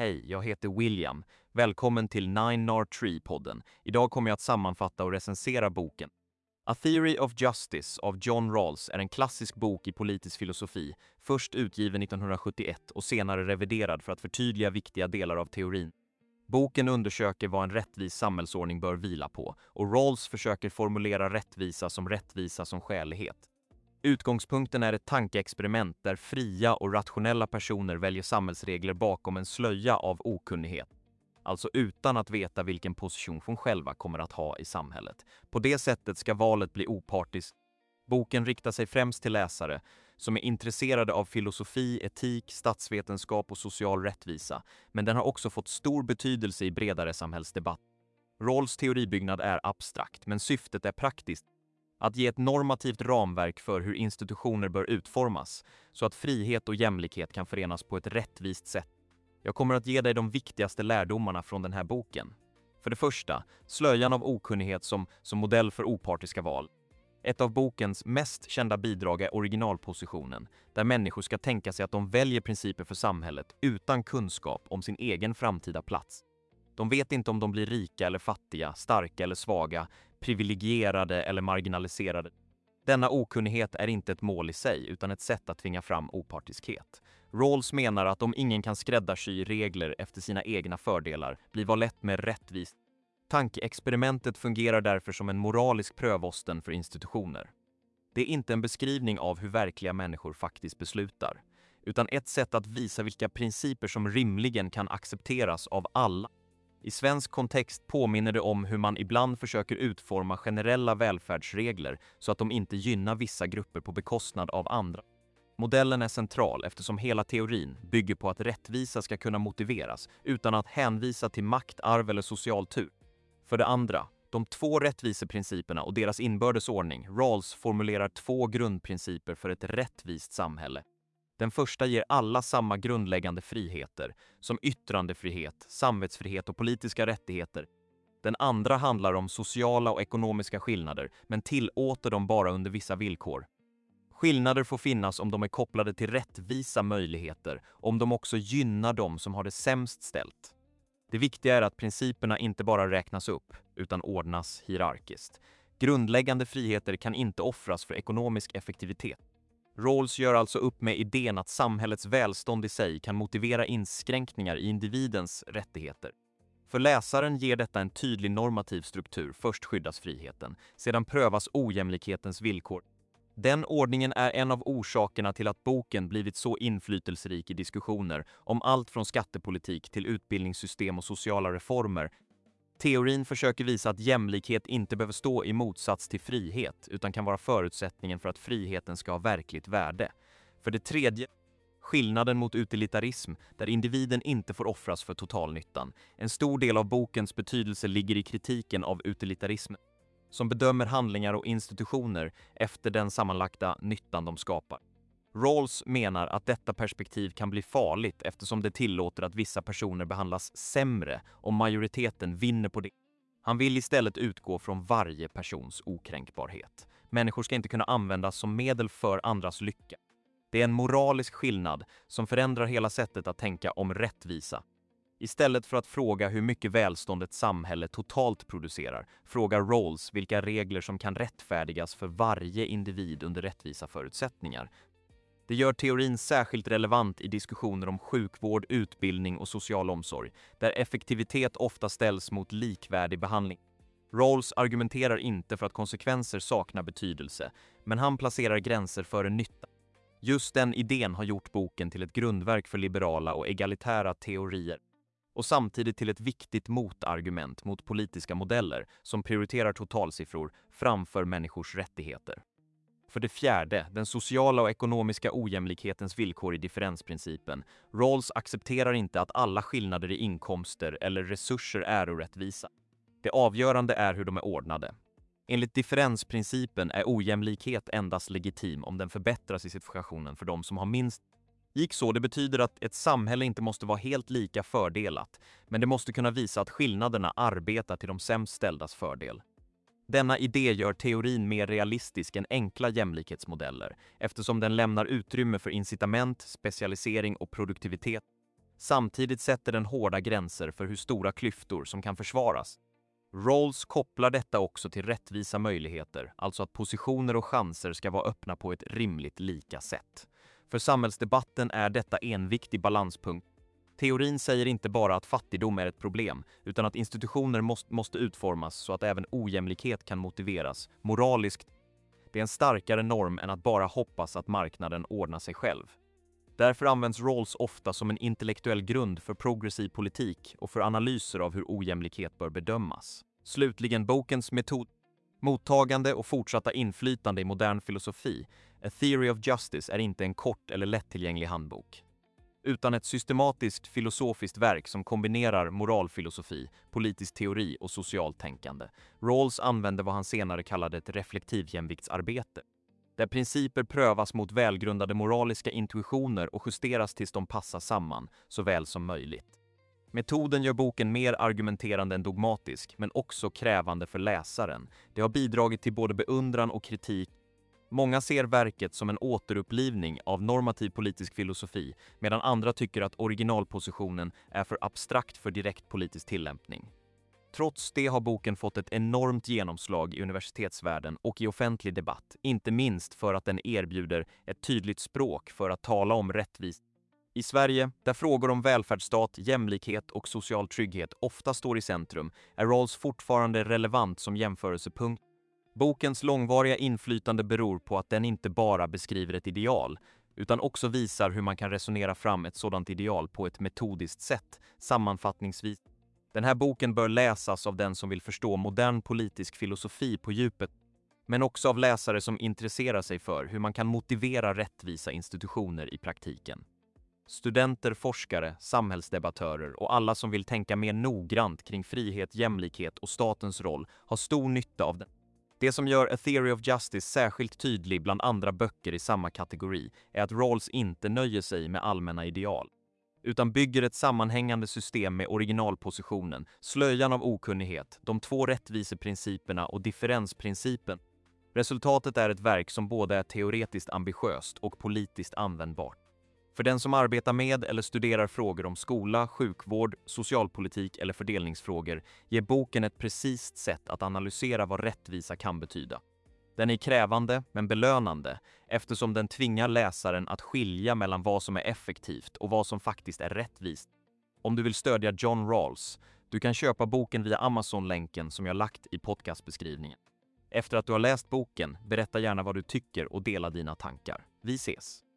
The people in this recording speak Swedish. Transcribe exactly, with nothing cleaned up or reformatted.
Hej, jag heter William. Välkommen till Nine Nar Tree-podden. Idag kommer jag att sammanfatta och recensera boken. A Theory of Justice av John Rawls är en klassisk bok i politisk filosofi, först utgiven nittonhundrasjuttioett och senare reviderad för att förtydliga viktiga delar av teorin. Boken undersöker vad en rättvis samhällsordning bör vila på, och Rawls försöker formulera rättvisa som rättvisa som skälighet. Utgångspunkten är ett tankeexperiment där fria och rationella personer väljer samhällsregler bakom en slöja av okunnighet. Alltså utan att veta vilken position de själva kommer att ha i samhället. På det sättet ska valet bli opartiskt. Boken riktar sig främst till läsare som är intresserade av filosofi, etik, statsvetenskap och social rättvisa, men den har också fått stor betydelse i bredare samhällsdebatt. Rawls teoribyggnad är abstrakt, men syftet är praktiskt. Att ge ett normativt ramverk för hur institutioner bör utformas, så att frihet och jämlikhet kan förenas på ett rättvist sätt. Jag kommer att ge dig de viktigaste lärdomarna från den här boken. För det första, slöjan av okunnighet som, som modell för opartiska val. Ett av bokens mest kända bidrag är originalpositionen, där människor ska tänka sig att de väljer principer för samhället utan kunskap om sin egen framtida plats. De vet inte om de blir rika eller fattiga, starka eller svaga, privilegierade eller marginaliserade. Denna okunnighet är inte ett mål i sig utan ett sätt att tvinga fram opartiskhet. Rawls menar att om ingen kan skräddarsy regler efter sina egna fördelar blir vad lätt mer rättvist. Tankeexperimentet fungerar därför som en moralisk prövosten för institutioner. Det är inte en beskrivning av hur verkliga människor faktiskt beslutar, utan ett sätt att visa vilka principer som rimligen kan accepteras av alla. I svensk kontext påminner det om hur man ibland försöker utforma generella välfärdsregler så att de inte gynnar vissa grupper på bekostnad av andra. Modellen är central eftersom hela teorin bygger på att rättvisa ska kunna motiveras utan att hänvisa till makt, arv eller social tur. För det andra, de två rättviseprinciperna och deras inbördes ordning. Rawls formulerar två grundprinciper för ett rättvist samhälle. Den första ger alla samma grundläggande friheter, som yttrandefrihet, samvetsfrihet och politiska rättigheter. Den andra handlar om sociala och ekonomiska skillnader, men tillåter dem bara under vissa villkor. Skillnader får finnas om de är kopplade till rättvisa möjligheter, om de också gynnar dem som har det sämst ställt. Det viktiga är att principerna inte bara räknas upp, utan ordnas hierarkiskt. Grundläggande friheter kan inte offras för ekonomisk effektivitet. Rawls gör alltså upp med idén att samhällets välstånd i sig kan motivera inskränkningar i individens rättigheter. För läsaren ger detta en tydlig normativ struktur. Först skyddas friheten, sedan prövas ojämlikhetens villkor. Den ordningen är en av orsakerna till att boken blivit så inflytelserik i diskussioner om allt från skattepolitik till utbildningssystem och sociala reformer. Teorin försöker visa att jämlikhet inte behöver stå i motsats till frihet utan kan vara förutsättningen för att friheten ska ha verkligt värde. För det tredje, skillnaden mot utilitarism där individen inte får offras för totalnyttan. En stor del av bokens betydelse ligger i kritiken av utilitarism som bedömer handlingar och institutioner efter den sammanlagda nyttan de skapar. Rawls menar att detta perspektiv kan bli farligt eftersom det tillåter att vissa personer behandlas sämre om majoriteten vinner på det. Han vill istället utgå från varje persons okränkbarhet. Människor ska inte kunna användas som medel för andras lycka. Det är en moralisk skillnad som förändrar hela sättet att tänka om rättvisa. Istället för att fråga hur mycket välstånd ett samhälle totalt producerar, frågar Rawls vilka regler som kan rättfärdigas för varje individ under rättvisa förutsättningar. Det gör teorin särskilt relevant i diskussioner om sjukvård, utbildning och social omsorg, där effektivitet ofta ställs mot likvärdig behandling. Rawls argumenterar inte för att konsekvenser saknar betydelse, men han placerar gränser för en nytta. Just den idén har gjort boken till ett grundverk för liberala och egalitära teorier, och samtidigt till ett viktigt motargument mot politiska modeller som prioriterar totalsiffror framför människors rättigheter. För det fjärde, den sociala och ekonomiska ojämlikhetens villkor i differensprincipen. Rawls accepterar inte att alla skillnader i inkomster eller resurser är orättvisa. Det avgörande är hur de är ordnade. Enligt differensprincipen är ojämlikhet endast legitim om den förbättras i situationen för de som har minst. Gick så, det betyder att ett samhälle inte måste vara helt lika fördelat, men det måste kunna visa att skillnaderna arbetar till de sämst ställdas fördel. Denna idé gör teorin mer realistisk än enkla jämlikhetsmodeller eftersom den lämnar utrymme för incitament, specialisering och produktivitet. Samtidigt sätter den hårda gränser för hur stora klyftor som kan försvaras. Rawls kopplar detta också till rättvisa möjligheter, alltså att positioner och chanser ska vara öppna på ett rimligt lika sätt. För samhällsdebatten är detta en viktig balanspunkt. Teorin säger inte bara att fattigdom är ett problem, utan att institutioner måste, måste utformas så att även ojämlikhet kan motiveras moraliskt. Det är en starkare norm än att bara hoppas att marknaden ordnar sig själv. Därför används Rawls ofta som en intellektuell grund för progressiv politik och för analyser av hur ojämlikhet bör bedömas. Slutligen bokens metod, mottagande och fortsatta inflytande i modern filosofi, A Theory of Justice är inte en kort eller lättillgänglig handbok, utan ett systematiskt filosofiskt verk som kombinerar moralfilosofi, politisk teori och socialt tänkande. Rawls använde vad han senare kallade ett reflektivjämviktsarbete, där principer prövas mot välgrundade moraliska intuitioner och justeras tills de passar samman, så väl som möjligt. Metoden gör boken mer argumenterande än dogmatisk, men också krävande för läsaren. Det har bidragit till både beundran och kritik. Många ser verket som en återupplivning av normativ politisk filosofi, medan andra tycker att originalpositionen är för abstrakt för direkt politisk tillämpning. Trots det har boken fått ett enormt genomslag i universitetsvärlden och i offentlig debatt, inte minst för att den erbjuder ett tydligt språk för att tala om rättvisa. I Sverige, där frågor om välfärdsstat, jämlikhet och social trygghet ofta står i centrum, är Rawls fortfarande relevant som jämförelsepunkt. Bokens långvariga inflytande beror på att den inte bara beskriver ett ideal, utan också visar hur man kan resonera fram ett sådant ideal på ett metodiskt sätt. Sammanfattningsvis, den här boken bör läsas av den som vill förstå modern politisk filosofi på djupet, men också av läsare som intresserar sig för hur man kan motivera rättvisa institutioner i praktiken. Studenter, forskare, samhällsdebattörer och alla som vill tänka mer noggrant kring frihet, jämlikhet och statens roll har stor nytta av den. Det som gör A Theory of Justice särskilt tydlig bland andra böcker i samma kategori är att Rawls inte nöjer sig med allmänna ideal, utan bygger ett sammanhängande system med originalpositionen, slöjan av okunnighet, de två rättviseprinciperna och differensprincipen. Resultatet är ett verk som både är teoretiskt ambitiöst och politiskt användbart. För den som arbetar med eller studerar frågor om skola, sjukvård, socialpolitik eller fördelningsfrågor ger boken ett precist sätt att analysera vad rättvisa kan betyda. Den är krävande men belönande eftersom den tvingar läsaren att skilja mellan vad som är effektivt och vad som faktiskt är rättvist. Om du vill stödja John Rawls, du kan köpa boken via Amazon-länken som jag lagt i podcastbeskrivningen. Efter att du har läst boken, berätta gärna vad du tycker och dela dina tankar. Vi ses!